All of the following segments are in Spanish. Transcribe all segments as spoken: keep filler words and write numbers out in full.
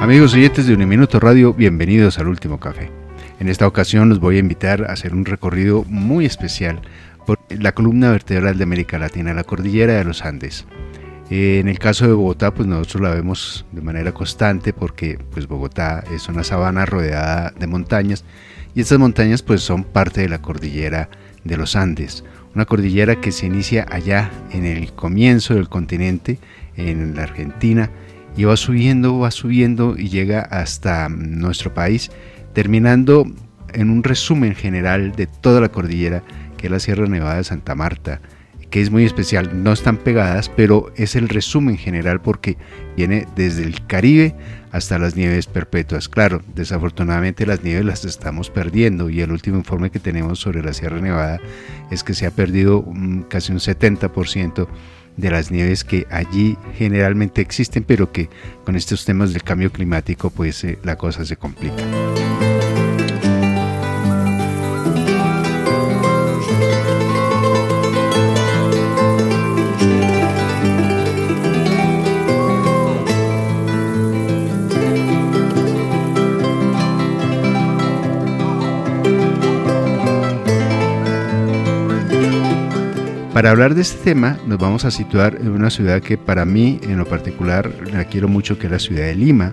Amigos oyentes de Uniminuto Radio, bienvenidos al Último Café. En esta ocasión los voy a invitar a hacer un recorrido muy especial por la columna vertebral de América Latina, la cordillera de los Andes. Eh, en el caso de Bogotá, pues nosotros la vemos de manera constante porque pues Bogotá es una sabana rodeada de montañas y estas montañas pues son parte de la cordillera de los Andes, una cordillera que se inicia allá en el comienzo del continente, en la Argentina, y va subiendo, va subiendo y llega hasta nuestro país, terminando en un resumen general de toda la cordillera, que es la Sierra Nevada de Santa Marta, que es muy especial. No están pegadas, pero es el resumen general porque viene desde el Caribe hasta las nieves perpetuas. Claro, desafortunadamente las nieves las estamos perdiendo y el último informe que tenemos sobre la Sierra Nevada es que se ha perdido um, casi un setenta por ciento de las nieves que allí generalmente existen, pero que con estos temas del cambio climático pues eh, la cosa se complica. Para hablar de este tema nos vamos a situar en una ciudad que para mí en lo particular la quiero mucho, que es la ciudad de Lima,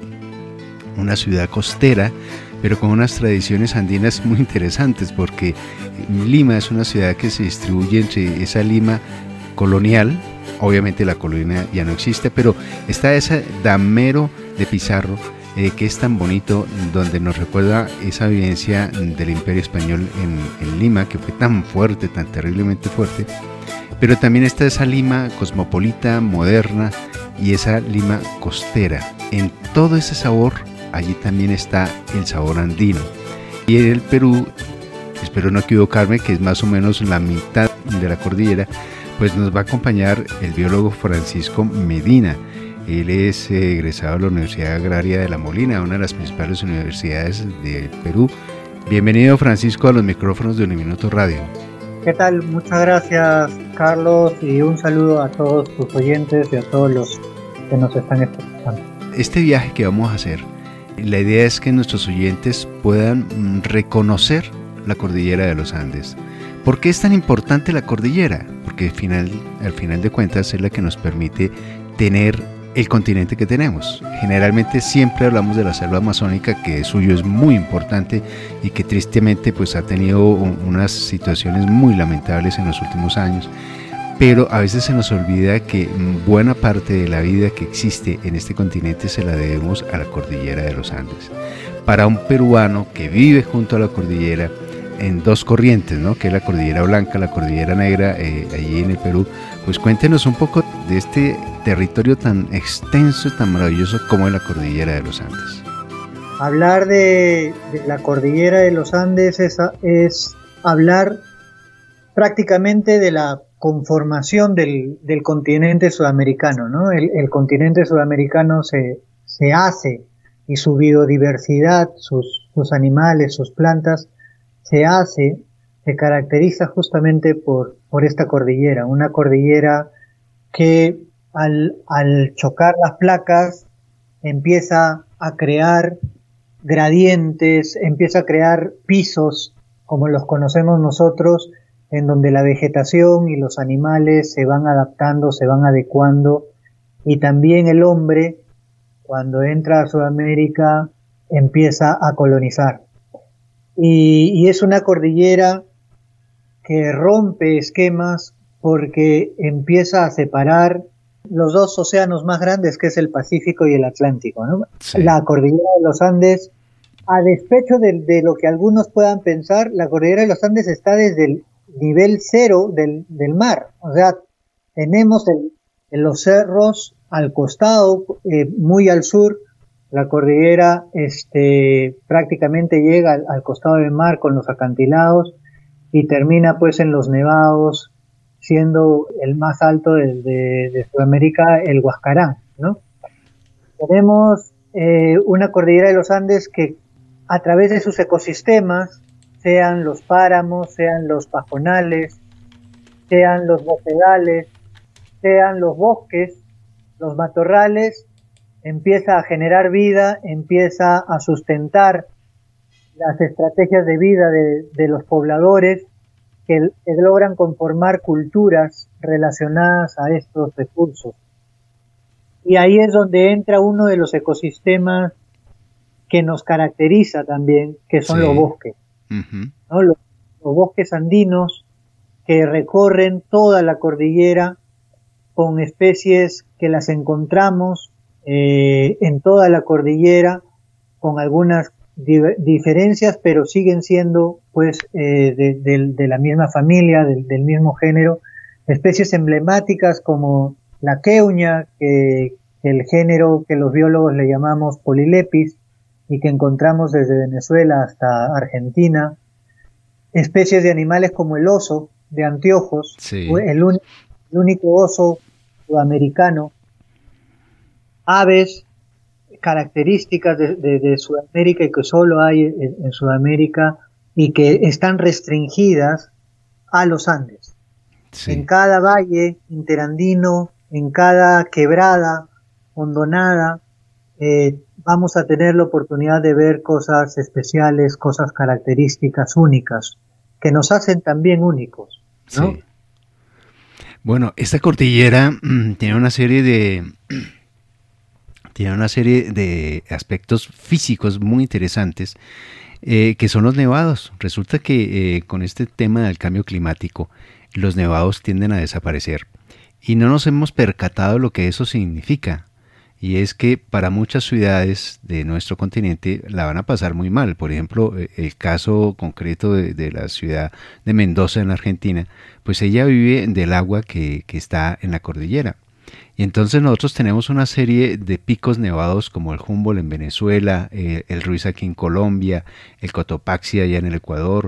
una ciudad costera pero con unas tradiciones andinas muy interesantes, porque Lima es una ciudad que se distribuye entre esa Lima colonial, obviamente la colonia ya no existe, pero está ese damero de Pizarro eh, que es tan bonito, donde nos recuerda esa vivencia del Imperio Español en, en Lima, que fue tan fuerte, tan terriblemente fuerte. Pero también está esa Lima cosmopolita, moderna, y esa Lima costera. En todo ese sabor, allí también está el sabor andino. Y en el Perú, espero no equivocarme, que es más o menos la mitad de la cordillera, pues nos va a acompañar el biólogo Francisco Medina. Él es eh, egresado de la Universidad Agraria de La Molina, una de las principales universidades del Perú. Bienvenido, Francisco, a los micrófonos de Uniminuto Radio. ¿Qué tal? Muchas gracias, Carlos, y un saludo a todos tus oyentes y a todos los que nos están escuchando. Este viaje que vamos a hacer, la idea es que nuestros oyentes puedan reconocer la cordillera de los Andes. ¿Por qué es tan importante la cordillera? Porque al final, al final de cuentas es la que nos permite tener el continente que tenemos. Generalmente siempre hablamos de la selva amazónica, que de suyo es muy importante y que tristemente pues ha tenido unas situaciones muy lamentables en los últimos años, pero a veces se nos olvida que buena parte de la vida que existe en este continente se la debemos a la cordillera de los Andes. Para un peruano que vive junto a la cordillera, en dos corrientes, ¿no?, que es la cordillera blanca, la cordillera negra, eh, allí en el Perú, pues cuéntenos un poco de este territorio tan extenso, tan maravilloso como es la cordillera de los Andes. Hablar de, de la cordillera de los Andes es, es hablar prácticamente de la conformación del, del continente sudamericano, ¿no? El, el continente sudamericano se, se hace, y su biodiversidad, sus, sus animales, sus plantas, se hace, se caracteriza justamente por, por esta cordillera, una cordillera que al, al chocar las placas empieza a crear gradientes, empieza a crear pisos, como los conocemos nosotros, en donde la vegetación y los animales se van adaptando, se van adecuando, y también el hombre, cuando entra a Sudamérica, empieza a colonizar. Y, y es una cordillera que rompe esquemas porque empieza a separar los dos océanos más grandes, que es el Pacífico y el Atlántico, ¿no? Sí. La cordillera de los Andes, a despecho de, de lo que algunos puedan pensar, la cordillera de los Andes está desde el nivel cero del, del mar. O sea, tenemos el, los cerros al costado, eh, muy al sur. La cordillera este, prácticamente llega al, al costado del mar con los acantilados y termina pues en los nevados, siendo el más alto de, de, de Sudamérica el Huascarán, ¿no? Tenemos eh, una cordillera de los Andes que a través de sus ecosistemas, sean los páramos, sean los pajonales, sean los bofedales, sean los bosques, los matorrales, empieza a generar vida, empieza a sustentar las estrategias de vida de, de los pobladores que, que logran conformar culturas relacionadas a estos recursos. Y ahí es donde entra uno de los ecosistemas que nos caracteriza también, que son sí. los bosques. Uh-huh. ¿No? Los, los bosques andinos que recorren toda la cordillera con especies que las encontramos eh, en toda la cordillera, con algunas di- diferencias, pero siguen siendo pues eh, de, de, de la misma familia, de, del mismo género, especies emblemáticas como la queuña, que, que el género que los biólogos le llamamos Polylepis y que encontramos desde Venezuela hasta Argentina, especies de animales como el oso de anteojos, sí. el, un, el único oso sudamericano, aves características de, de, de Sudamérica y que solo hay en, en Sudamérica y que están restringidas a los Andes. Sí. En cada valle interandino, en cada quebrada, hondonada, eh, vamos a tener la oportunidad de ver cosas especiales, cosas características únicas, que nos hacen también únicos, ¿no? Sí. Bueno, esta cordillera mmm, tiene una serie de tiene una serie de aspectos físicos muy interesantes, eh, que son los nevados. Resulta que eh, con este tema del cambio climático, los nevados tienden a desaparecer y no nos hemos percatado lo que eso significa. Y es que para muchas ciudades de nuestro continente la van a pasar muy mal. Por ejemplo, el caso concreto de, de la ciudad de Mendoza en la Argentina, pues ella vive del agua que, que está en la cordillera. Y entonces nosotros tenemos una serie de picos nevados como el Humboldt en Venezuela, eh, el Ruiz aquí en Colombia, el Cotopaxi allá en el Ecuador,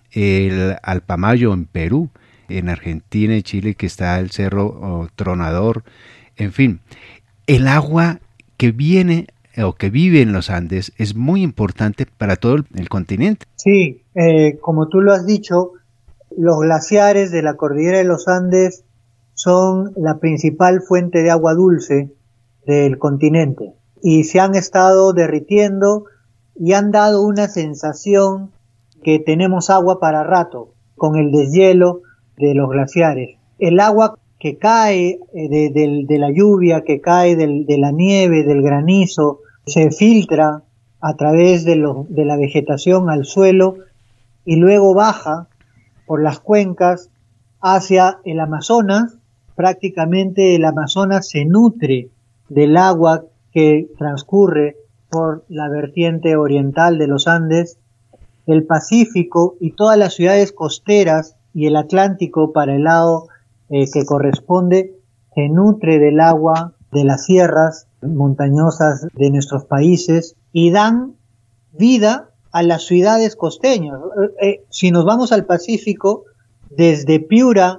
el Alpamayo en Perú, en Argentina y Chile que está el Cerro oh, Tronador, en fin. El agua que viene o que vive en los Andes es muy importante para todo el, el continente. Sí, eh, como tú lo has dicho, los glaciares de la cordillera de los Andes son la principal fuente de agua dulce del continente y se han estado derritiendo y han dado una sensación que tenemos agua para rato con el deshielo de los glaciares. El agua que cae de, de, de la lluvia, que cae de, de la nieve, del granizo, se filtra a través de, lo, de la vegetación al suelo y luego baja por las cuencas hacia el Amazonas. Prácticamente el Amazonas se nutre del agua que transcurre por la vertiente oriental de los Andes, el Pacífico y todas las ciudades costeras y el Atlántico para el lado Eh, que corresponde, se nutre del agua de las sierras montañosas de nuestros países y dan vida a las ciudades costeñas. Eh, eh, si nos vamos al Pacífico, desde Piura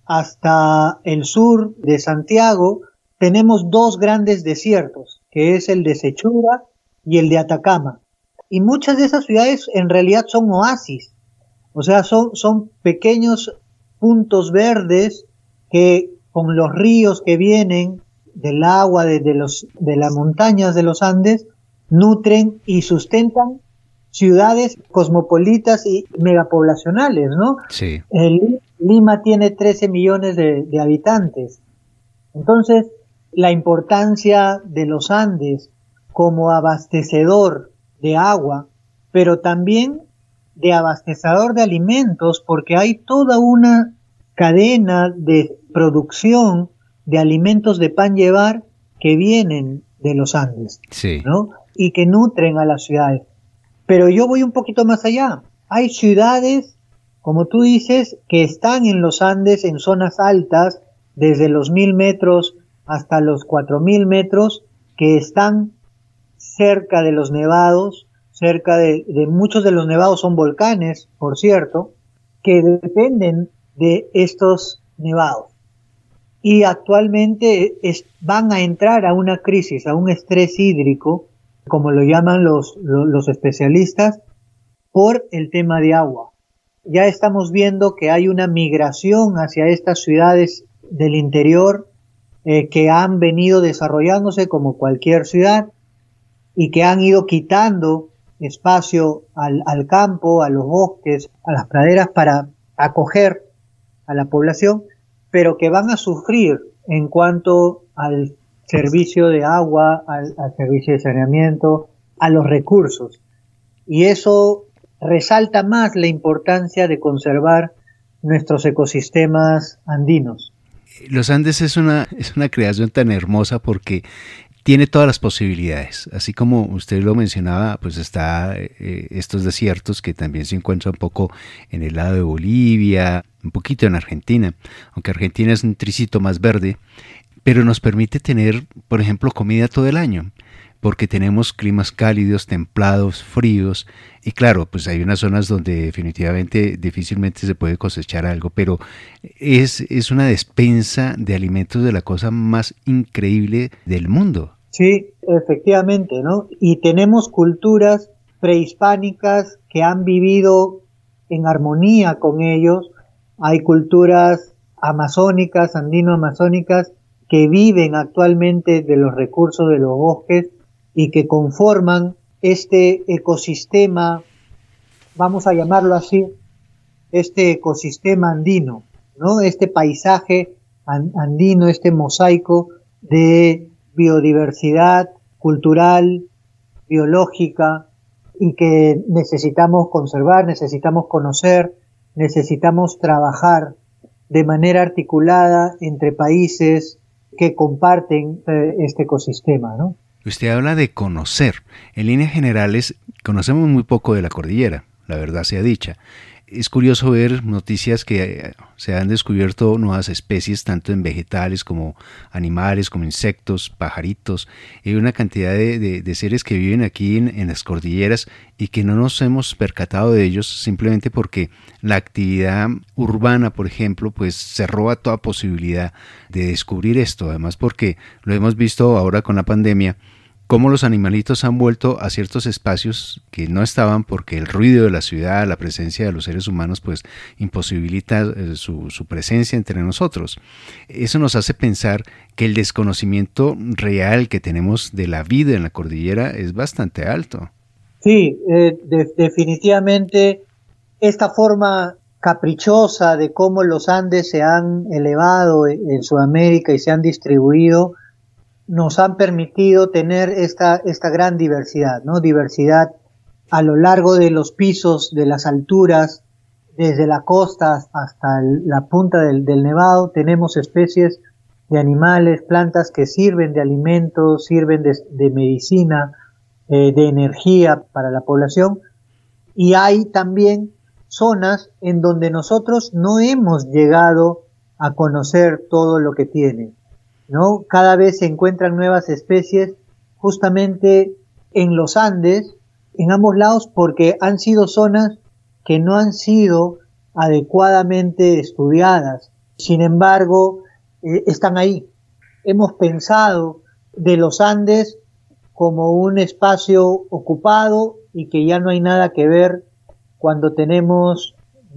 hasta el sur de Santiago, tenemos dos grandes desiertos, que es el de Sechura y el de Atacama. Y muchas de esas ciudades en realidad son oasis, o sea, son, son pequeños puntos verdes que con los ríos que vienen del agua de, de, los, de las montañas de los Andes nutren y sustentan ciudades cosmopolitas y megapoblacionales, ¿no? Sí. El, Lima tiene trece millones de, de habitantes. Entonces, la importancia de los Andes como abastecedor de agua, pero también de abastecedor de alimentos, porque hay toda una cadena de producción de alimentos de pan llevar que vienen de los Andes, sí. ¿no? Y que nutren a las ciudades. Pero yo voy un poquito más allá. Hay ciudades, como tú dices, que están en los Andes, en zonas altas, desde los mil metros hasta los cuatro mil metros, que están cerca de los nevados, cerca de, de muchos de los nevados son volcanes, por cierto, que dependen de estos nevados. Y actualmente es, van a entrar a una crisis, a un estrés hídrico, como lo llaman los, los, los especialistas, por el tema de agua. Ya estamos viendo que hay una migración hacia estas ciudades del interior eh, que han venido desarrollándose como cualquier ciudad y que han ido quitando espacio al, al campo, a los bosques, a las praderas para acoger a la población, pero que van a sufrir en cuanto al servicio de agua, al, al servicio de saneamiento, a los recursos. Y eso resalta más la importancia de conservar nuestros ecosistemas andinos. Los Andes es una, es una creación tan hermosa porque tiene todas las posibilidades. Así como usted lo mencionaba, pues está eh, estos desiertos que también se encuentran un poco en el lado de Bolivia, un poquito en Argentina, aunque Argentina es un tricito más verde, pero nos permite tener, por ejemplo, comida todo el año, porque tenemos climas cálidos, templados, fríos, y claro, pues hay unas zonas donde definitivamente difícilmente se puede cosechar algo, pero es, es una despensa de alimentos de la cosa más increíble del mundo. Sí, efectivamente, ¿no? Y tenemos culturas prehispánicas que han vivido en armonía con ellos. Hay culturas amazónicas, andino-amazónicas, que viven actualmente de los recursos de los bosques y que conforman este ecosistema, vamos a llamarlo así, este ecosistema andino, ¿no? Este paisaje andino, este mosaico de biodiversidad cultural, biológica, y que necesitamos conservar, necesitamos conocer, necesitamos trabajar de manera articulada entre países que comparten eh, este ecosistema, ¿no? Usted habla de conocer. En líneas generales, conocemos muy poco de la cordillera, la verdad sea dicha. Es curioso ver noticias que se han descubierto nuevas especies, tanto en vegetales como animales, como insectos, pajaritos, y una cantidad de, de, de seres que viven aquí en, en las cordilleras y que no nos hemos percatado de ellos simplemente porque la actividad urbana, por ejemplo, pues se roba toda posibilidad de descubrir esto. Además, porque lo hemos visto ahora con la pandemia, cómo los animalitos han vuelto a ciertos espacios que no estaban porque el ruido de la ciudad, la presencia de los seres humanos, pues imposibilita eh, su, su presencia entre nosotros. Eso nos hace pensar que el desconocimiento real que tenemos de la vida en la cordillera es bastante alto. Sí, eh, de, definitivamente esta forma caprichosa de cómo los Andes se han elevado en, en Sudamérica y se han distribuido nos han permitido tener esta, esta gran diversidad, ¿no? Diversidad a lo largo de los pisos, de las alturas, desde la costa hasta el, la punta del, del nevado, tenemos especies de animales, plantas que sirven de alimento, sirven de, de medicina, eh, de energía para la población, y hay también zonas en donde nosotros no hemos llegado a conocer todo lo que tiene, ¿no? Cada vez se encuentran nuevas especies justamente en los Andes, en ambos lados, porque han sido zonas que no han sido adecuadamente estudiadas. Sin embargo, eh, están ahí. Hemos pensado de los Andes como un espacio ocupado y que ya no hay nada que ver cuando tenemos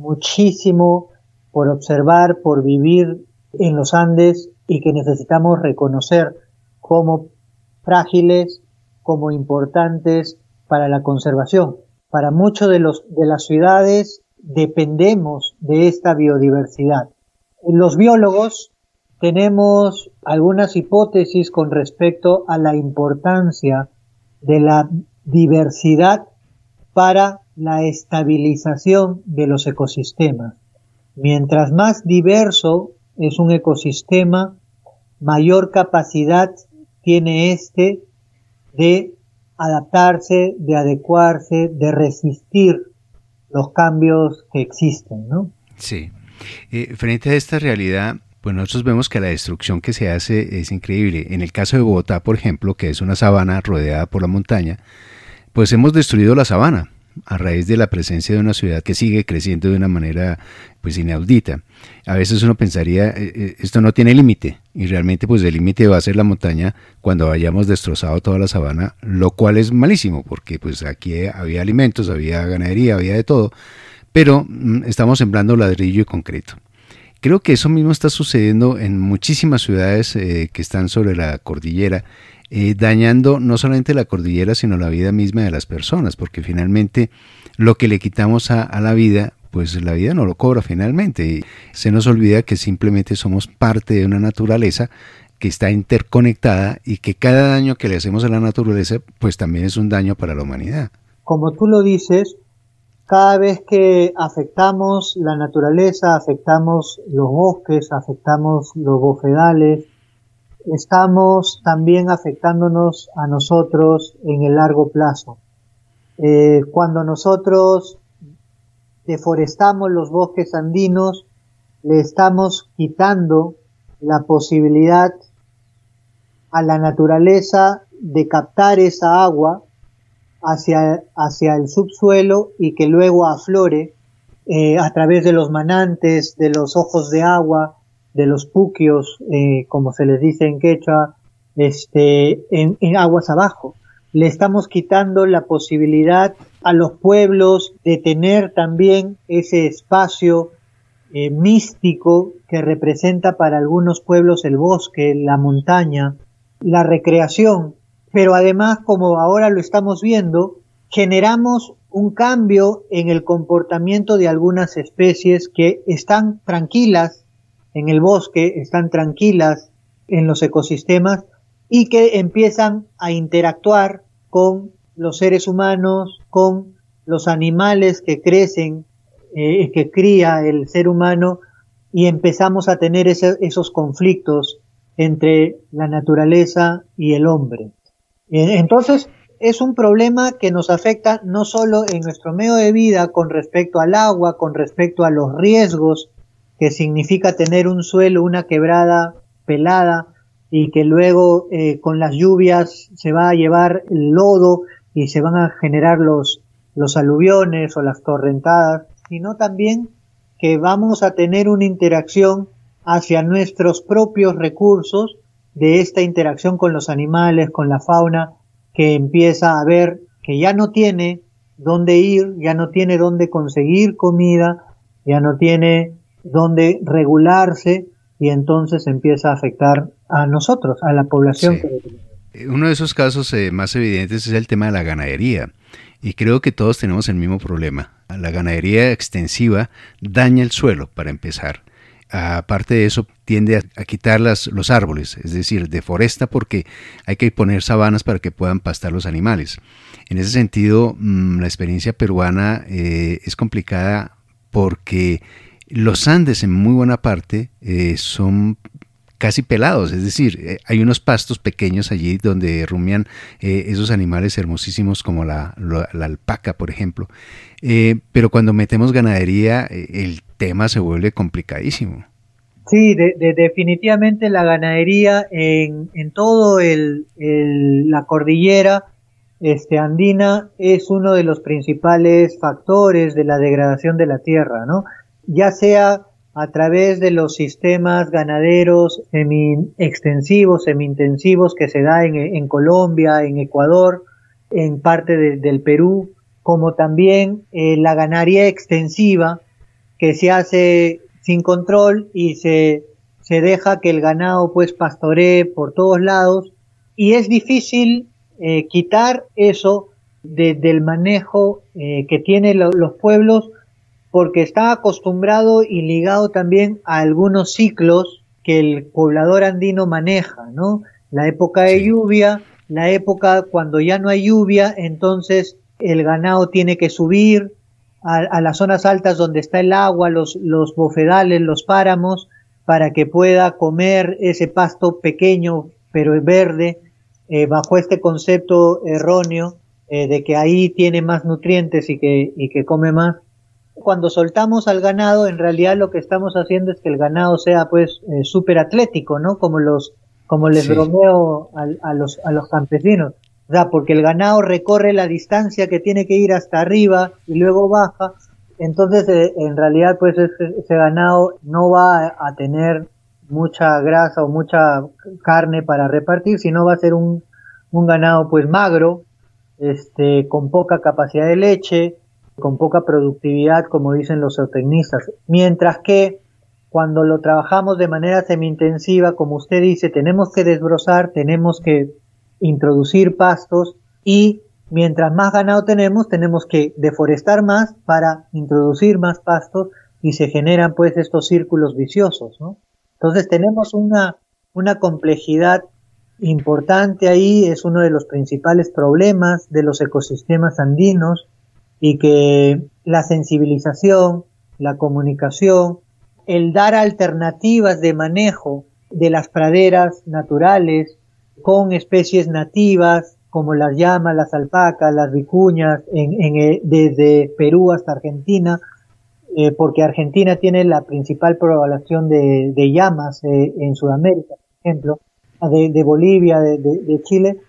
muchísimo por observar, por vivir en los Andes, y que necesitamos reconocer como frágiles, como importantes para la conservación. Para muchos de los de las ciudades dependemos de esta biodiversidad. Los biólogos tenemos algunas hipótesis con respecto a la importancia de la diversidad para la estabilización de los ecosistemas. Mientras más diverso es un ecosistema, mayor capacidad tiene este de adaptarse, de adecuarse, de resistir los cambios que existen, ¿no? Sí. Eh, frente a esta realidad, pues nosotros vemos que la destrucción que se hace es increíble. En el caso de Bogotá, por ejemplo, que es una sabana rodeada por la montaña, pues hemos destruido la sabana a raíz de la presencia de una ciudad que sigue creciendo de una manera pues inaudita. A veces uno pensaría, eh, esto no tiene límite, y realmente pues el límite va a ser la montaña cuando hayamos destrozado toda la sabana, lo cual es malísimo, porque pues aquí había alimentos, había ganadería, había de todo, pero mm, estamos sembrando ladrillo y concreto. Creo que eso mismo está sucediendo en muchísimas ciudades eh, que están sobre la cordillera, eh, dañando no solamente la cordillera, sino la vida misma de las personas, porque finalmente lo que le quitamos a, a la vida, pues la vida no lo cobra finalmente. Se nos olvida que simplemente somos parte de una naturaleza que está interconectada y que cada daño que le hacemos a la naturaleza, pues también es un daño para la humanidad. Como tú lo dices, cada vez que afectamos la naturaleza, afectamos los bosques, afectamos los bofedales, estamos también afectándonos a nosotros en el largo plazo. Eh, cuando nosotros deforestamos los bosques andinos, le estamos quitando la posibilidad a la naturaleza de captar esa agua hacia, hacia el subsuelo y que luego aflore eh, a través de los manantes, de los ojos de agua, de los puquios, eh, como se les dice en quechua, este, en, en aguas abajo. Le estamos quitando la posibilidad a los pueblos de tener también ese espacio eh, místico que representa para algunos pueblos el bosque, la montaña, la recreación. Pero además, como ahora lo estamos viendo, generamos un cambio en el comportamiento de algunas especies que están tranquilas en el bosque, están tranquilas en los ecosistemas y que empiezan a interactuar con los seres humanos, con los animales que crecen, eh, que cría el ser humano, y empezamos a tener ese, esos conflictos entre la naturaleza y el hombre. Entonces, es un problema que nos afecta no solo en nuestro medio de vida con respecto al agua, con respecto a los riesgos que significa tener un suelo, una quebrada pelada, y que luego eh, con las lluvias se va a llevar el lodo y se van a generar los, los aluviones o las torrentadas, sino también que vamos a tener una interacción hacia nuestros propios recursos de esta interacción con los animales, con la fauna, que empieza a ver que ya no tiene dónde ir, ya no tiene dónde conseguir comida, ya no tiene dónde regularse, y entonces empieza a afectar a nosotros, a la población. Sí. Uno de esos casos eh, más evidentes es el tema de la ganadería, y creo que todos tenemos el mismo problema. La ganadería extensiva daña el suelo, para empezar. Aparte de eso, tiende a, a quitar las, los árboles, es decir, deforesta porque hay que poner sabanas para que puedan pastar los animales. En ese sentido, mmm, la experiencia peruana eh, es complicada porque los Andes en muy buena parte eh, son casi pelados, es decir, eh, hay unos pastos pequeños allí donde rumian eh, esos animales hermosísimos como la, la, la alpaca, por ejemplo, eh, pero cuando metemos ganadería eh, el tema se vuelve complicadísimo. Sí, de, de, definitivamente la ganadería en, en todo el, el, la cordillera este, andina es uno de los principales factores de la degradación de la tierra, ¿no? Ya sea a través de los sistemas ganaderos semi-extensivos, semi-intensivos que se da en, en Colombia, en Ecuador, en parte de, del Perú, como también eh, la ganadería extensiva que se hace sin control y se, se deja que el ganado pues pastoree por todos lados, y es difícil eh, quitar eso de, del manejo eh, que tienen lo, los pueblos, porque está acostumbrado y ligado también a algunos ciclos que el poblador andino maneja, ¿no? La época de sí. lluvia, la época cuando ya no hay lluvia, entonces el ganado tiene que subir a, a las zonas altas donde está el agua, los, los bofedales, los páramos, para que pueda comer ese pasto pequeño pero verde, eh, bajo este concepto erróneo eh, de que ahí tiene más nutrientes y que, y que come más. Cuando soltamos al ganado, en realidad lo que estamos haciendo es que el ganado sea pues eh, súper atlético, ¿no? Como los, como les sí. bromeo a, a los, a los campesinos. O sea, porque el ganado recorre la distancia que tiene que ir hasta arriba y luego baja. Entonces, eh, en realidad, pues ese, ese ganado no va a, a tener mucha grasa o mucha carne para repartir, sino va a ser un, un ganado pues magro, este, con poca capacidad de leche, con poca productividad, como dicen los zootecnistas, mientras que cuando lo trabajamos de manera semi-intensiva, como usted dice, tenemos que desbrozar, tenemos que introducir pastos y mientras más ganado tenemos, tenemos que deforestar más para introducir más pastos y se generan pues estos círculos viciosos, ¿no? Entonces tenemos una, una complejidad importante ahí, es uno de los principales problemas de los ecosistemas andinos y que la sensibilización, la comunicación, el dar alternativas de manejo de las praderas naturales con especies nativas como las llamas, las alpacas, las vicuñas, en, en, desde Perú hasta Argentina, eh, porque Argentina tiene la principal población de, de llamas eh, en Sudamérica, por ejemplo, de, de Bolivia, de, de, de Chile.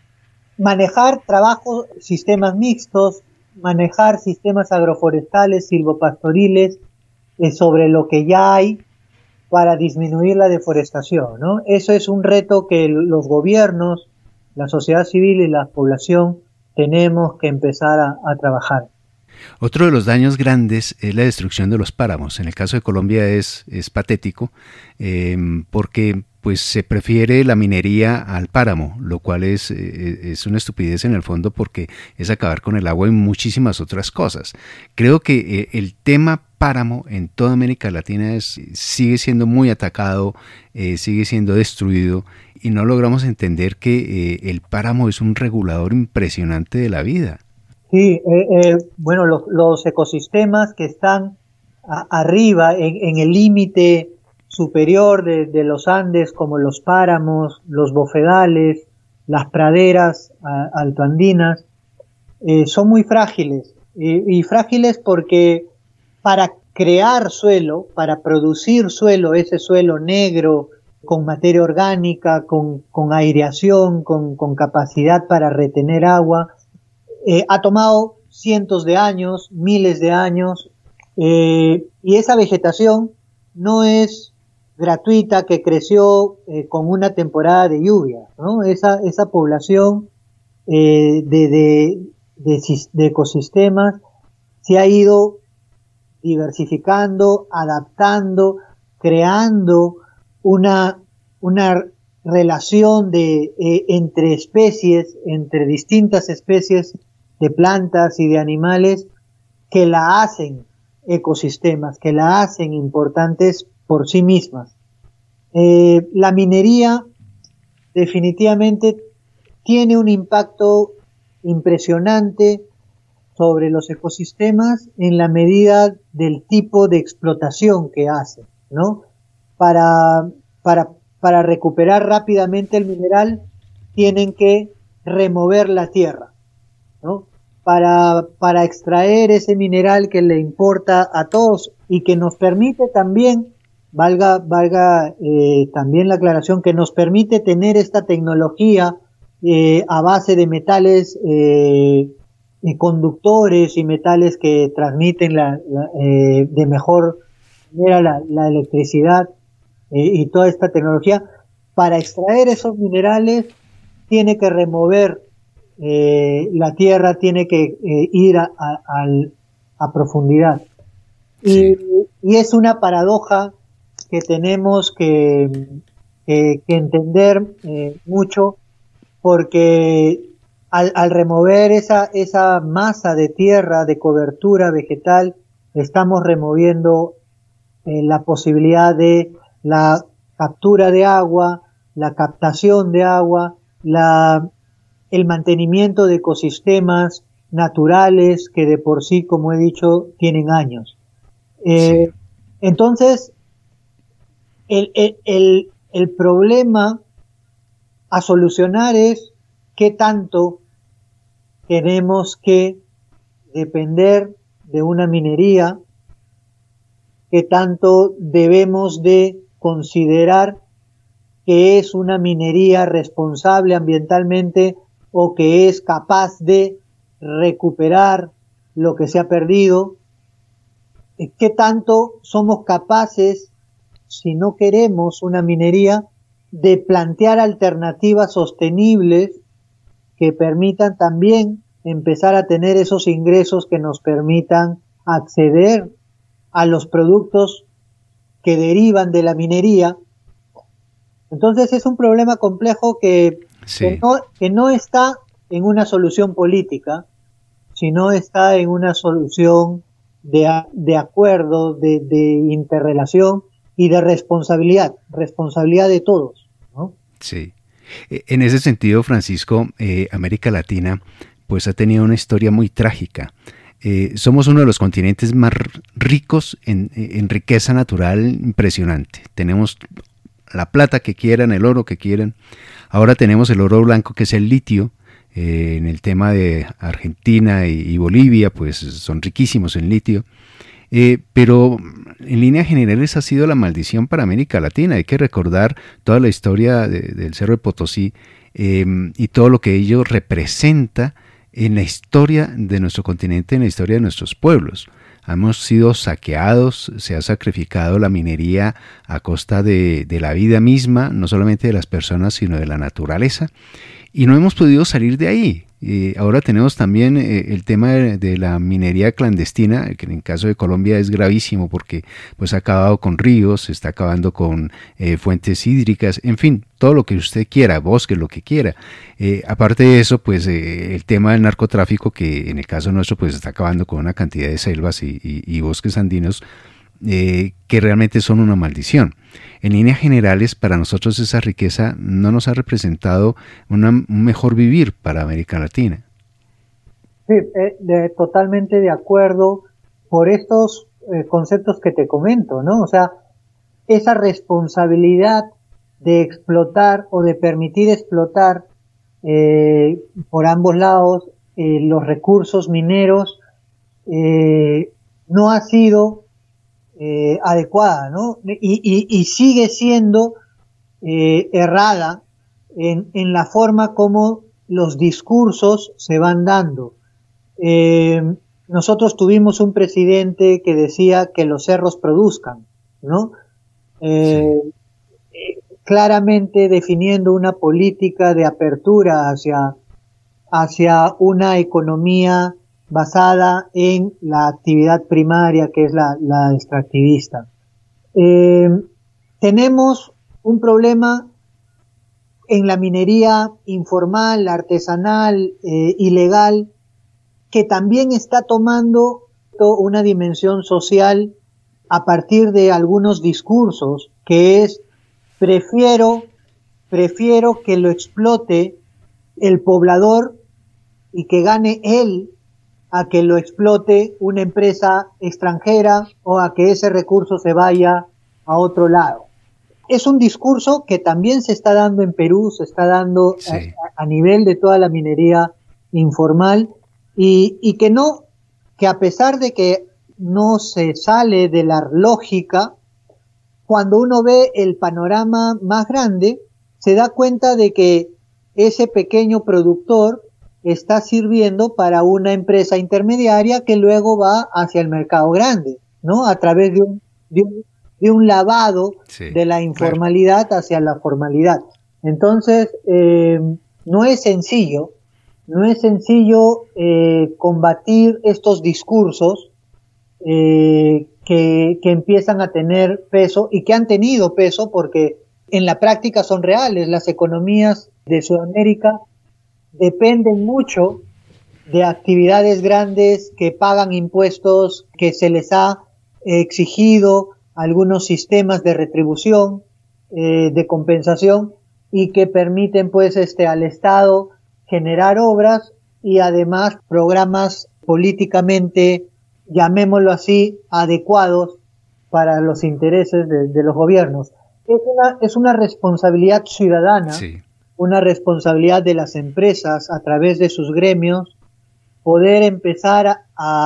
Manejar trabajos, sistemas mixtos, manejar sistemas agroforestales, silvopastoriles, eh, sobre lo que ya hay para disminuir la deforestación, ¿no? Eso es un reto que los gobiernos, la sociedad civil y la población tenemos que empezar a, a trabajar. Otro de los daños grandes es la destrucción de los páramos. En el caso de Colombia es, es patético eh, porque pues se prefiere la minería al páramo, lo cual es, eh, es una estupidez en el fondo porque es acabar con el agua y muchísimas otras cosas. Creo que eh, el tema páramo en toda América Latina es, sigue siendo muy atacado, eh, sigue siendo destruido y no logramos entender que eh, el páramo es un regulador impresionante de la vida. Sí, eh, eh, bueno, los, los ecosistemas que están a, arriba, en, en el límite superior de, de los Andes, como los páramos, los bofedales, las praderas a, altoandinas, eh, son muy frágiles. Y, y frágiles porque para crear suelo, para producir suelo, ese suelo negro, con materia orgánica, con, con aireación, con, con capacidad para retener agua, Eh, ha tomado cientos de años, miles de años, eh, y esa vegetación no es gratuita que creció eh, con una temporada de lluvia, ¿no? Esa, esa población eh, de, de, de, de ecosistemas se ha ido diversificando, adaptando, creando una, una relación de, eh, entre especies, entre distintas especies de plantas y de animales que la hacen ecosistemas, que la hacen importantes por sí mismas. Eh, la minería definitivamente tiene un impacto impresionante sobre los ecosistemas en la medida del tipo de explotación que hace, ¿no? Para, para, para recuperar rápidamente el mineral tienen que remover la tierra, ¿no? Para, para extraer ese mineral que le importa a todos y que nos permite también, valga, valga eh, también la aclaración, que nos permite tener esta tecnología eh, a base de metales eh, eh, conductores y metales que transmiten la, la, eh, de mejor manera la, la electricidad eh, y toda esta tecnología. Para extraer esos minerales tiene que remover Eh, la tierra, tiene que eh, ir a, a, a, a profundidad. Y, sí. y es una paradoja que tenemos que, que, que entender eh, mucho, porque al, al remover esa, esa masa de tierra, de cobertura vegetal, estamos removiendo eh, la posibilidad de la captura de agua, la captación de agua, la el mantenimiento de ecosistemas naturales que de por sí, como he dicho, tienen años. Eh, sí. Entonces, el, el, el, el problema a solucionar es qué tanto tenemos que depender de una minería, qué tanto debemos de considerar que es una minería responsable ambientalmente o que es capaz de recuperar lo que se ha perdido. ¿Qué tanto somos capaces, si no queremos una minería, de plantear alternativas sostenibles que permitan también empezar a tener esos ingresos que nos permitan acceder a los productos que derivan de la minería. Entonces es un problema complejo que, sí. que, no, que no está en una solución política, sino está en una solución de, de acuerdo, de, de interrelación y de responsabilidad, responsabilidad de todos, ¿no? Sí. En ese sentido, Francisco, eh, América Latina pues ha tenido una historia muy trágica. Eh, somos uno de los continentes más ricos en, en riqueza natural impresionante. Tenemos la plata que quieran, el oro que quieran. Ahora tenemos el oro blanco, que es el litio. Eh, en el tema de Argentina y, y Bolivia, pues son riquísimos en litio. Eh, pero en líneas generales ha sido la maldición para América Latina. Hay que recordar toda la historia de, del Cerro de Potosí eh, y todo lo que ello representa en la historia de nuestro continente, en la historia de nuestros pueblos. Hemos sido saqueados, se ha sacrificado la minería a costa de, de la vida misma, no solamente de las personas, sino de la naturaleza, y no hemos podido salir de ahí. Eh, ahora tenemos también eh, el tema de, de la minería clandestina, que en el caso de Colombia es gravísimo porque pues ha acabado con ríos, está acabando con eh, fuentes hídricas, en fin, todo lo que usted quiera, bosques, lo que quiera. Eh, aparte de eso, pues eh, el tema del narcotráfico, que en el caso nuestro pues está acabando con una cantidad de selvas y, y, y bosques andinos eh, que realmente son una maldición. En líneas generales, para nosotros esa riqueza no nos ha representado una, un mejor vivir para América Latina. Sí, eh, de, totalmente de acuerdo por estos eh, conceptos que te comento, ¿no? O sea, esa responsabilidad de explotar o de permitir explotar eh, por ambos lados eh, los recursos mineros eh, no ha sido Eh, adecuada, ¿no? Y, y, y sigue siendo eh, errada en, en la forma como los discursos se van dando. Eh, nosotros tuvimos un presidente que decía que los cerros produzcan, ¿no? Eh, sí. eh, claramente definiendo una política de apertura hacia, hacia una economía basada en la actividad primaria, que es la, la extractivista. Eh, tenemos un problema en la minería informal, artesanal, eh, ilegal, que también está tomando una dimensión social a partir de algunos discursos, que es prefiero, prefiero que lo explote el poblador y que gane él a que lo explote una empresa extranjera o a que ese recurso se vaya a otro lado. Es un discurso que también se está dando en Perú, se está dando sí. a, a nivel de toda la minería informal y, y que no, que a pesar de que no se sale de la lógica, cuando uno ve el panorama más grande, se da cuenta de que ese pequeño productor está sirviendo para una empresa intermediaria que luego va hacia el mercado grande, ¿no? A través de un, de un, de un lavado sí, de la informalidad claro. hacia la formalidad. Entonces, eh, no es sencillo, no es sencillo eh, combatir estos discursos eh, que, que empiezan a tener peso y que han tenido peso porque en la práctica son reales. Las economías de Sudamérica dependen mucho de actividades grandes que pagan impuestos, que se les ha exigido algunos sistemas de retribución, eh, de compensación y que permiten pues este al Estado generar obras y además programas políticamente, llamémoslo así, adecuados para los intereses de, de los gobiernos. Es una, es una responsabilidad ciudadana. Sí. Una responsabilidad de las empresas a través de sus gremios, poder empezar a,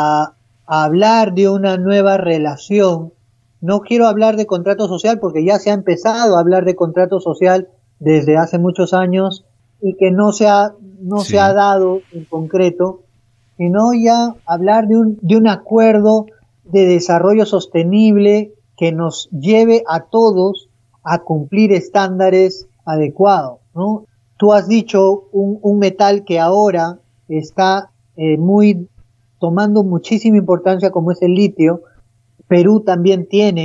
a hablar de una nueva relación. No quiero hablar de contrato social porque ya se ha empezado a hablar de contrato social desde hace muchos años y que no se ha, no sí. se ha dado en concreto, sino ya hablar de un, de un acuerdo de desarrollo sostenible que nos lleve a todos a cumplir estándares adecuados, ¿no? Tú has dicho un, un metal que ahora está eh, muy tomando muchísima importancia como es el litio. Perú también tiene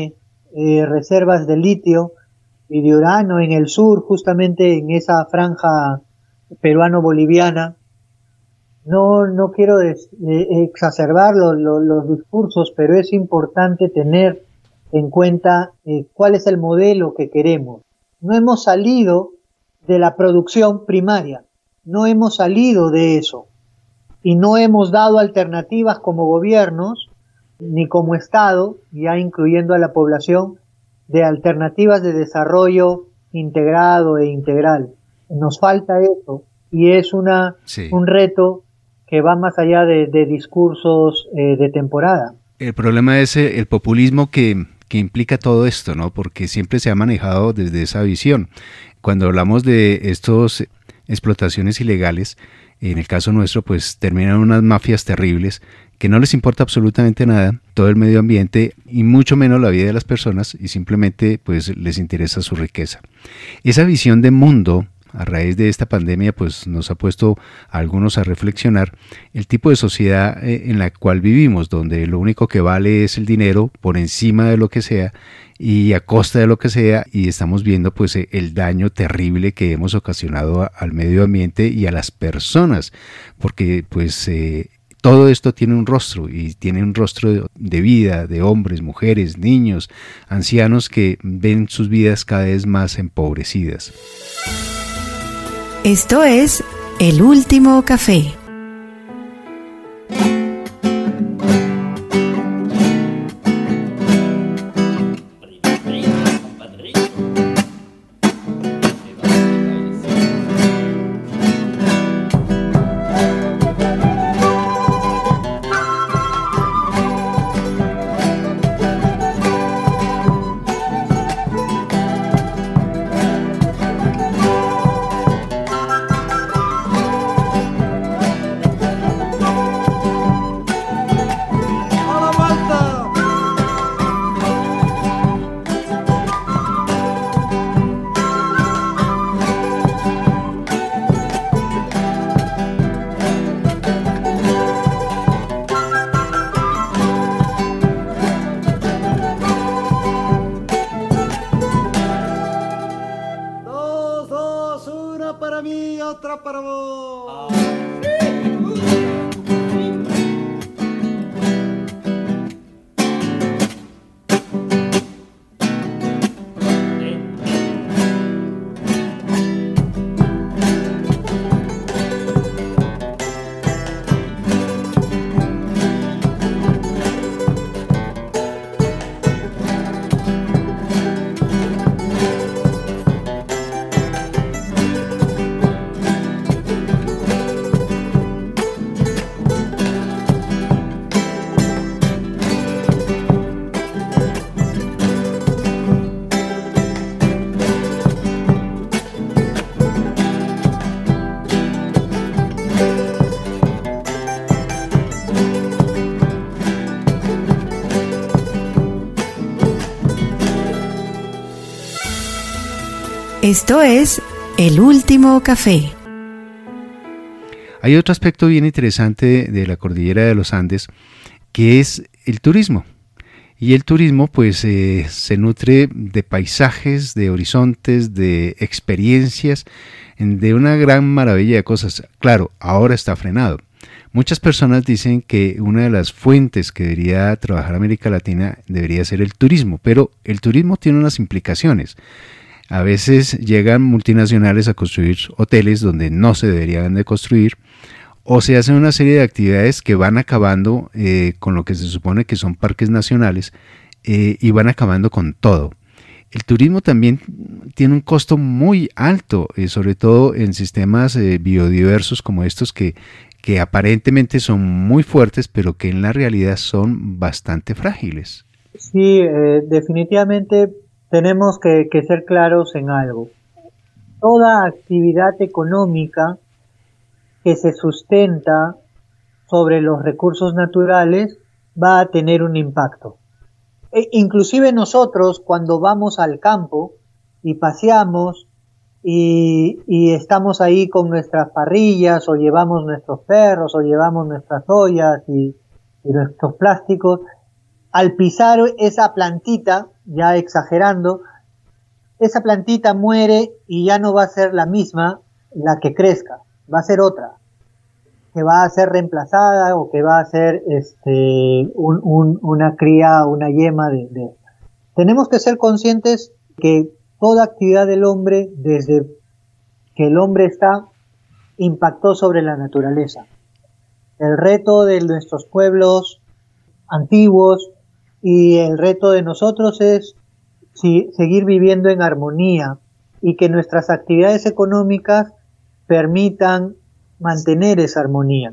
eh, reservas de litio y de uranio en el sur, justamente en esa franja peruano-boliviana. No, no quiero des, eh, exacerbar lo, lo, los discursos, pero es importante tener en cuenta eh, cuál es el modelo que queremos. No hemos salido de la producción primaria, no hemos salido de eso y no hemos dado alternativas como gobiernos ni como Estado, ya incluyendo a la población, de alternativas de desarrollo integrado e integral. Nos falta eso y es una sí. un reto que va más allá de, de discursos eh, de temporada. El problema es el populismo que, que implica todo esto, ¿no? Porque siempre se ha manejado desde esa visión. Cuando hablamos de estas explotaciones ilegales, en el caso nuestro, pues terminan unas mafias terribles que no les importa absolutamente nada, todo el medio ambiente y mucho menos la vida de las personas y simplemente pues les interesa su riqueza. Esa visión de mundo, a raíz de esta pandemia, pues nos ha puesto a algunos a reflexionar el tipo de sociedad en la cual vivimos, donde lo único que vale es el dinero por encima de lo que sea y a costa de lo que sea, y estamos viendo pues el daño terrible que hemos ocasionado a, al medio ambiente y a las personas, porque pues eh, todo esto tiene un rostro y tiene un rostro de, de vida, de hombres, mujeres, niños, ancianos que ven sus vidas cada vez más empobrecidas. Esto es El Último Café. Esto es El Último Café. Hay otro aspecto bien interesante de la cordillera de los Andes, que es el turismo. Y el turismo pues eh, se nutre de paisajes, de horizontes, de experiencias, de una gran maravilla de cosas. Claro, ahora está frenado. Muchas personas dicen que una de las fuentes que debería trabajar América Latina debería ser el turismo, pero el turismo tiene unas implicaciones. A veces llegan multinacionales a construir hoteles donde no se deberían de construir, o se hacen una serie de actividades que van acabando eh, con lo que se supone que son parques nacionales eh, y van acabando con todo. El turismo también tiene un costo muy alto, eh, sobre todo en sistemas eh, biodiversos como estos que, que aparentemente son muy fuertes, pero que en la realidad son bastante frágiles. Sí, eh, definitivamente tenemos que, que ser claros en algo. Toda actividad económica que se sustenta sobre los recursos naturales va a tener un impacto. E inclusive nosotros cuando vamos al campo y paseamos y, y estamos ahí con nuestras parrillas o llevamos nuestros perros o llevamos nuestras ollas y, y nuestros plásticos, al pisar esa plantita ya exagerando, esa plantita muere y ya no va a ser la misma la que crezca, va a ser otra, que va a ser reemplazada o que va a ser este, un, un, una cría, una yema de, de... Tenemos que ser conscientes que toda actividad del hombre, desde que el hombre está, impactó sobre la naturaleza. El reto de nuestros pueblos antiguos y el reto de nosotros es si, seguir viviendo en armonía y que nuestras actividades económicas permitan mantener esa armonía.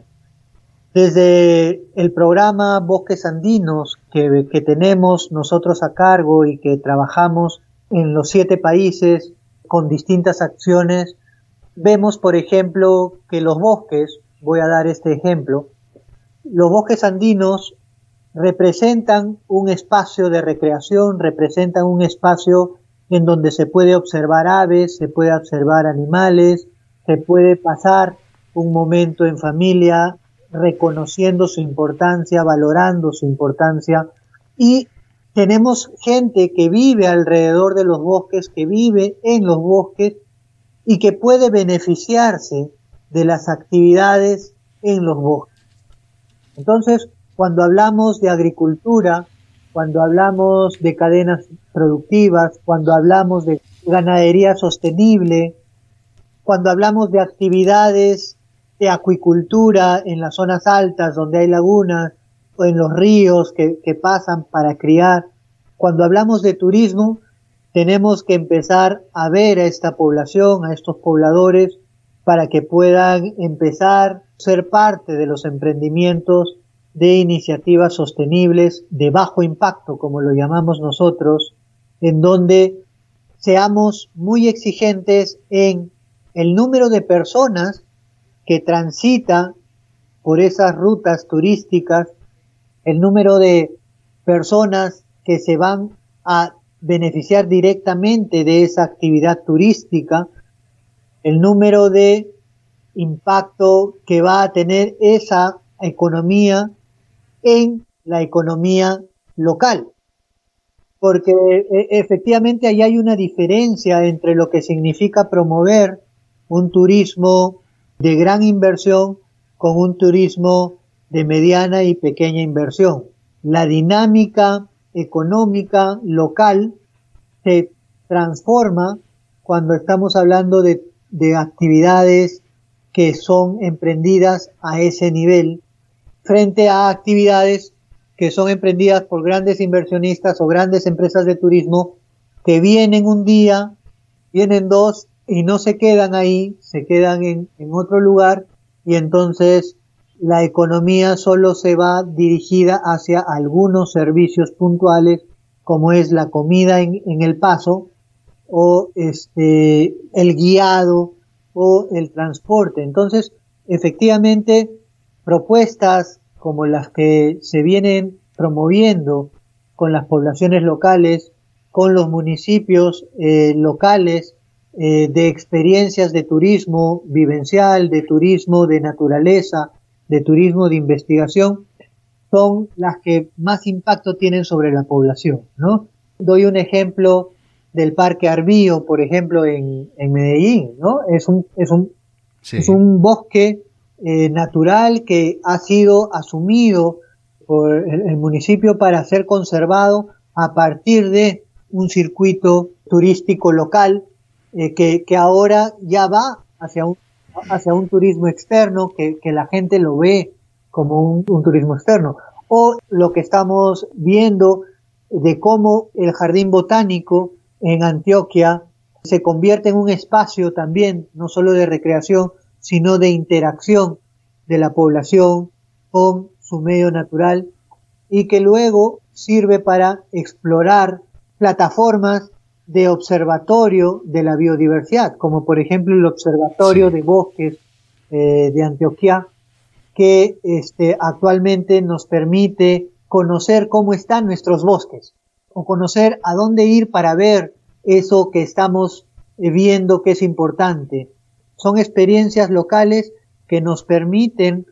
Desde el programa Bosques Andinos que, que tenemos nosotros a cargo y que trabajamos en los siete países con distintas acciones, vemos, por ejemplo, que los bosques, voy a dar este ejemplo, los bosques andinos representan un espacio de recreación, representan un espacio en donde se puede observar aves, se puede observar animales, se puede pasar un momento en familia, reconociendo su importancia, valorando su importancia, y tenemos gente que vive alrededor de los bosques, que vive en los bosques y que puede beneficiarse de las actividades en los bosques. Entonces, cuando hablamos de agricultura, cuando hablamos de cadenas productivas, cuando hablamos de ganadería sostenible, cuando hablamos de actividades de acuicultura en las zonas altas donde hay lagunas o en los ríos que, que pasan para criar, cuando hablamos de turismo, tenemos que empezar a ver a esta población, a estos pobladores, para que puedan empezar a ser parte de los emprendimientos de iniciativas sostenibles de bajo impacto, como lo llamamos nosotros, en donde seamos muy exigentes en el número de personas que transita por esas rutas turísticas, el número de personas que se van a beneficiar directamente de esa actividad turística, el número de impacto que va a tener esa economía en la economía local. Porque e- efectivamente ahí hay una diferencia entre lo que significa promover un turismo de gran inversión con un turismo de mediana y pequeña inversión. La dinámica económica local se transforma cuando estamos hablando de, de actividades que son emprendidas a ese nivel frente a actividades que son emprendidas por grandes inversionistas o grandes empresas de turismo que vienen un día, vienen dos y no se quedan ahí, se quedan en, en otro lugar, y entonces la economía solo se va dirigida hacia algunos servicios puntuales como es la comida en, en el paso o este el guiado o el transporte. Entonces, efectivamente, propuestas como las que se vienen promoviendo con las poblaciones locales, con los municipios eh, locales, eh, de experiencias de turismo vivencial, de turismo de naturaleza, de turismo de investigación, son las que más impacto tienen sobre la población, ¿no? Doy un ejemplo del Parque Arvío, por ejemplo, en, en Medellín, ¿no? Es un, es un, sí. es un bosque eh, natural que ha sido asumido por el, el municipio para ser conservado a partir de un circuito turístico local eh, que, que ahora ya va hacia un, hacia un turismo externo, que, que la gente lo ve como un, un turismo externo. O lo que estamos viendo de cómo el Jardín Botánico en Antioquia se convierte en un espacio también, no solo de recreación, sino de interacción de la población con su medio natural, y que luego sirve para explorar plataformas de observatorio de la biodiversidad, como por ejemplo el Observatorio sí. de Bosques eh, de Antioquia, que este, actualmente nos permite conocer cómo están nuestros bosques, o conocer a dónde ir para ver eso que estamos viendo que es importante. Son experiencias locales que nos permiten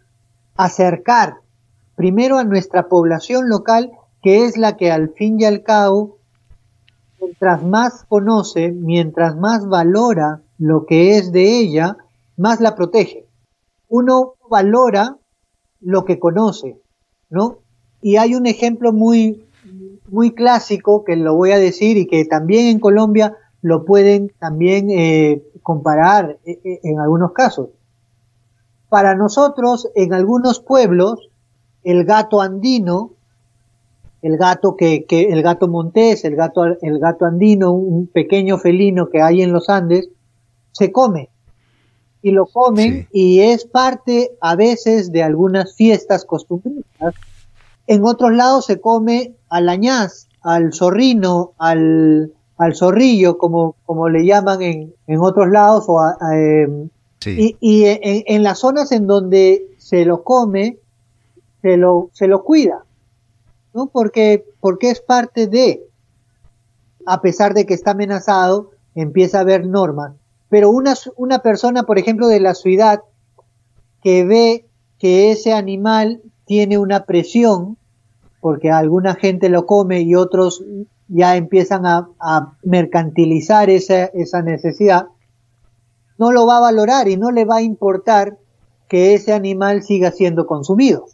acercar primero a nuestra población local, que es la que al fin y al cabo mientras más conoce, mientras más valora lo que es de ella, más la protege. Uno valora lo que conoce, ¿no? Y hay un ejemplo muy, muy clásico que lo voy a decir y que también en Colombia lo pueden también eh, comparar en, en algunos casos. Para nosotros, en algunos pueblos, el gato andino, el gato que, que el gato montés, el gato, el gato andino, un pequeño felino que hay en los Andes, se come. Y lo comen, sí. Y es parte a veces de algunas fiestas costumbristas. En otros lados se come al añaz, al zorrino, al, al zorrillo, como, como le llaman en, en otros lados, o a, a, eh, sí. y, y en, en las zonas en donde se lo come, se lo, se lo cuida, ¿no? Porque, porque es parte de, a pesar de que está amenazado, empieza a haber normas. Pero una, una persona, por ejemplo, de la ciudad, que ve que ese animal tiene una presión, porque alguna gente lo come y otros ya empiezan a, a mercantilizar esa, esa necesidad, no lo va a valorar y no le va a importar que ese animal siga siendo consumido.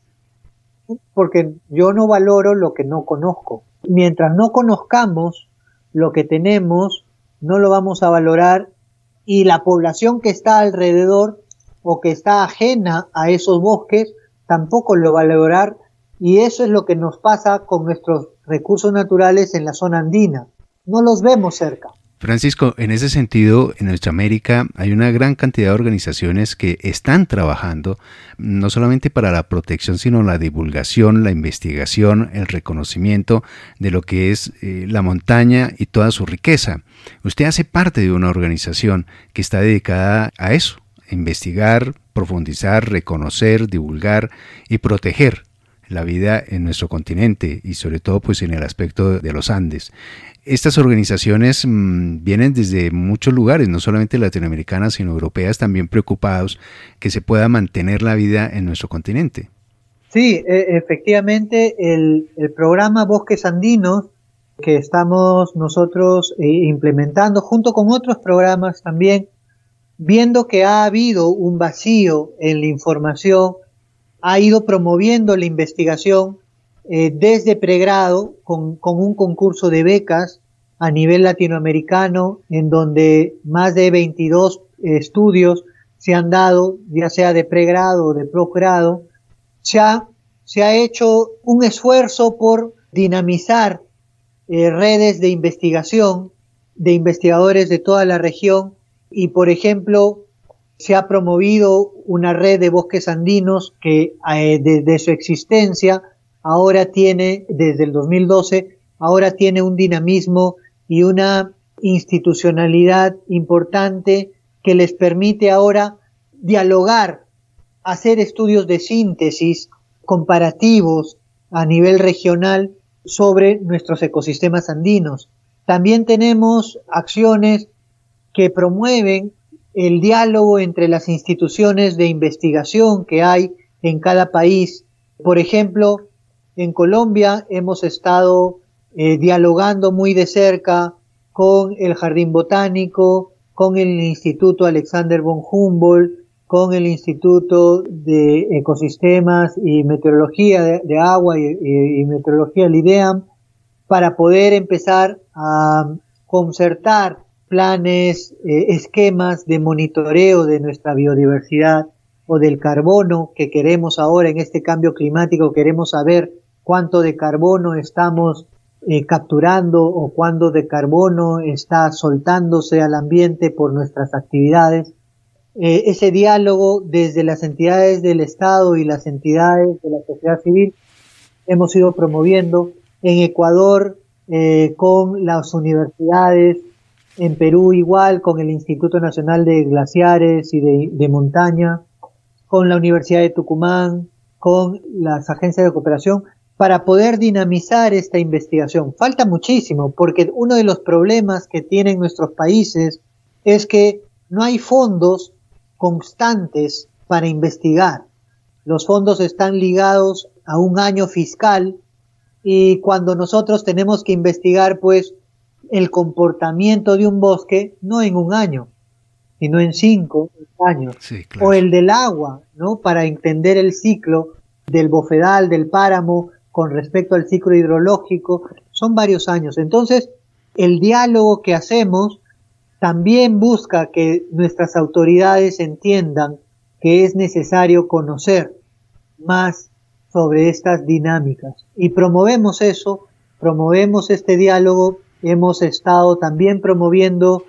Porque yo no valoro lo que no conozco. Mientras no conozcamos lo que tenemos, no lo vamos a valorar, y la población que está alrededor o que está ajena a esos bosques tampoco lo va a valorar, y eso es lo que nos pasa con nuestros recursos naturales en la zona andina. No los vemos cerca. Francisco, en ese sentido, en nuestra América hay una gran cantidad de organizaciones que están trabajando no solamente para la protección, sino la divulgación, la investigación, el reconocimiento de lo que es eh, la montaña y toda su riqueza. Usted hace parte de una organización que está dedicada a eso, a investigar, profundizar, reconocer, divulgar y proteger la vida en nuestro continente y sobre todo pues en el aspecto de los Andes. Estas organizaciones mmm, vienen desde muchos lugares, no solamente latinoamericanas, sino europeas, también preocupados que se pueda mantener la vida en nuestro continente. Sí, e- efectivamente, el, el programa Bosques Andinos que estamos nosotros eh, implementando junto con otros programas también, viendo que ha habido un vacío en la información, ha ido promoviendo la investigación eh, desde pregrado con, con un concurso de becas a nivel latinoamericano, en donde más de veintidós eh, estudios se han dado, ya sea de pregrado o de posgrado. Se ha, se ha hecho un esfuerzo por dinamizar eh, redes de investigación de investigadores de toda la región, y por ejemplo se ha promovido una red de bosques andinos que eh, desde su existencia ahora tiene, desde el dos mil doce, ahora tiene un dinamismo y una institucionalidad importante que les permite ahora dialogar, hacer estudios de síntesis comparativos a nivel regional sobre nuestros ecosistemas andinos. También tenemos acciones que promueven el diálogo entre las instituciones de investigación que hay en cada país. Por ejemplo, en Colombia hemos estado eh, dialogando muy de cerca con el Jardín Botánico, con el Instituto Alexander von Humboldt, con el Instituto de Ecosistemas y Meteorología de, de Agua y, y, y Meteorología, el IDEAM, para poder empezar a concertar planes, eh, esquemas de monitoreo de nuestra biodiversidad o del carbono que queremos ahora en este cambio climático. Queremos saber cuánto de carbono estamos eh, capturando o cuánto de carbono está soltándose al ambiente por nuestras actividades. Eh, ese diálogo desde las entidades del Estado y las entidades de la sociedad civil hemos ido promoviendo. En Ecuador, eh, con las universidades, en Perú igual, con el Instituto Nacional de Glaciares y de, de Montaña, con la Universidad de Tucumán, con las agencias de cooperación, para poder dinamizar esta investigación. Falta muchísimo, porque uno de los problemas que tienen nuestros países es que no hay fondos constantes para investigar. Los fondos están ligados a un año fiscal, y cuando nosotros tenemos que investigar, pues el comportamiento de un bosque no en un año, sino en cinco años. Sí, claro. O el del agua, ¿no? Para entender el ciclo del bofedal, del páramo, con respecto al ciclo hidrológico, son varios años. Entonces, el diálogo que hacemos también busca que nuestras autoridades entiendan que es necesario conocer más sobre estas dinámicas. Y promovemos eso, promovemos este diálogo. Hemos estado también promoviendo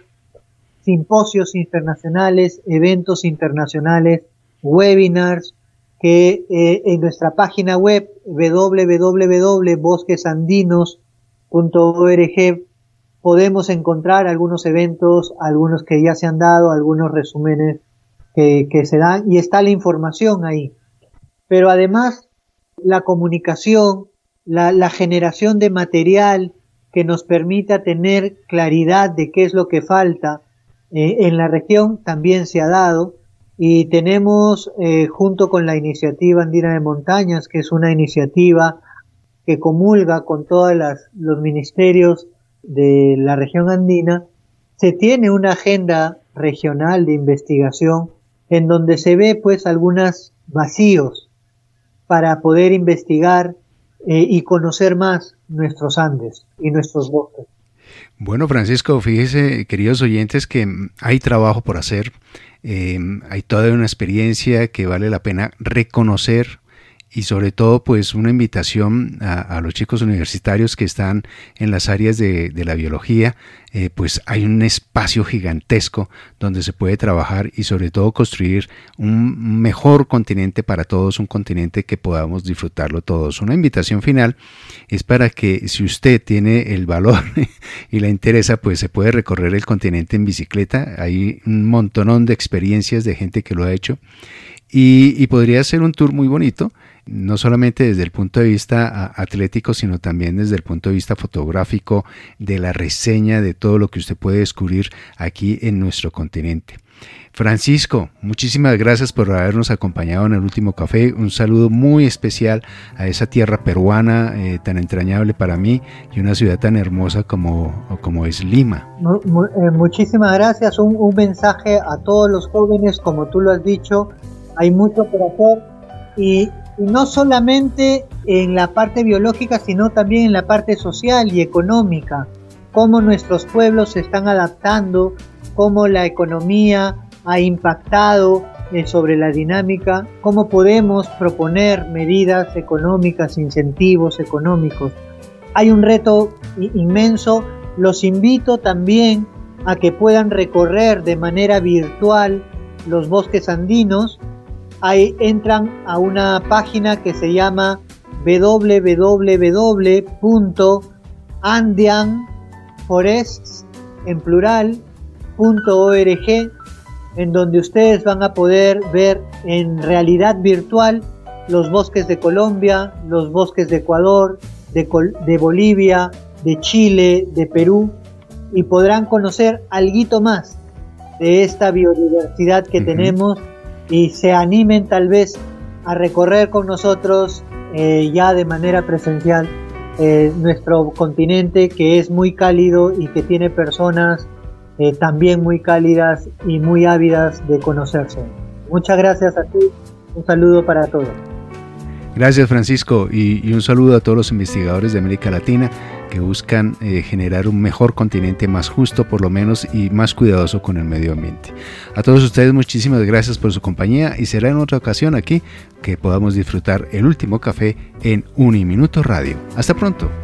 simposios internacionales, eventos internacionales, webinars, que eh, en nuestra página web doble u doble u doble u punto bosques andinos punto org podemos encontrar algunos eventos, algunos que ya se han dado, algunos resúmenes que, que se dan, y está la información ahí. Pero además, la comunicación, la, la generación de material que nos permita tener claridad de qué es lo que falta eh, en la región también se ha dado. Y tenemos, eh, junto con la Iniciativa Andina de Montañas, que es una iniciativa que comulga con todos los ministerios de la región andina, se tiene una agenda regional de investigación en donde se ve pues algunos vacíos para poder investigar eh, y conocer más nuestros Andes y nuestros bosques. Bueno, Francisco, fíjese, queridos oyentes, que hay trabajo por hacer. Eh, hay toda una experiencia que vale la pena reconocer, y sobre todo pues una invitación a, a los chicos universitarios que están en las áreas de, de la biología. Eh, pues hay un espacio gigantesco donde se puede trabajar y sobre todo construir un mejor continente para todos, un continente que podamos disfrutarlo todos. Una invitación final es para que, si usted tiene el valor y le interesa, pues se puede recorrer el continente en bicicleta. Hay un montonón de experiencias de gente que lo ha hecho. Y, y podría ser un tour muy bonito, no solamente desde el punto de vista atlético, sino también desde el punto de vista fotográfico, de la reseña de todo lo que usted puede descubrir aquí en nuestro continente. Francisco, muchísimas gracias por habernos acompañado en el último café. Un saludo muy especial a esa tierra peruana eh, tan entrañable para mí, y una ciudad tan hermosa como, como es Lima. Muchísimas gracias. Un, un mensaje a todos los jóvenes, como tú lo has dicho. Hay mucho por hacer, y, y no solamente en la parte biológica, sino también en la parte social y económica. Cómo nuestros pueblos se están adaptando, cómo la economía ha impactado eh, sobre la dinámica, cómo podemos proponer medidas económicas, incentivos económicos. Hay un reto inmenso. Los invito también a que puedan recorrer de manera virtual los bosques andinos. Ahí entran a una página que se llama doble u doble u doble u punto andean forests en plural punto org, en donde ustedes van a poder ver en realidad virtual los bosques de Colombia, los bosques de Ecuador, de, Col- de Bolivia, de Chile, de Perú, y podrán conocer alguito más de esta biodiversidad que uh-huh. tenemos, y se animen tal vez a recorrer con nosotros eh, ya de manera presencial eh, nuestro continente, que es muy cálido y que tiene personas eh, también muy cálidas y muy ávidas de conocerse. Muchas gracias a ti, un saludo para todos. Gracias, Francisco, y, y un saludo a todos los investigadores de América Latina que buscan eh, generar un mejor continente, más justo por lo menos, y más cuidadoso con el medio ambiente. A todos ustedes, muchísimas gracias por su compañía, y será en otra ocasión aquí que podamos disfrutar el último café en Uniminuto Radio. Hasta pronto.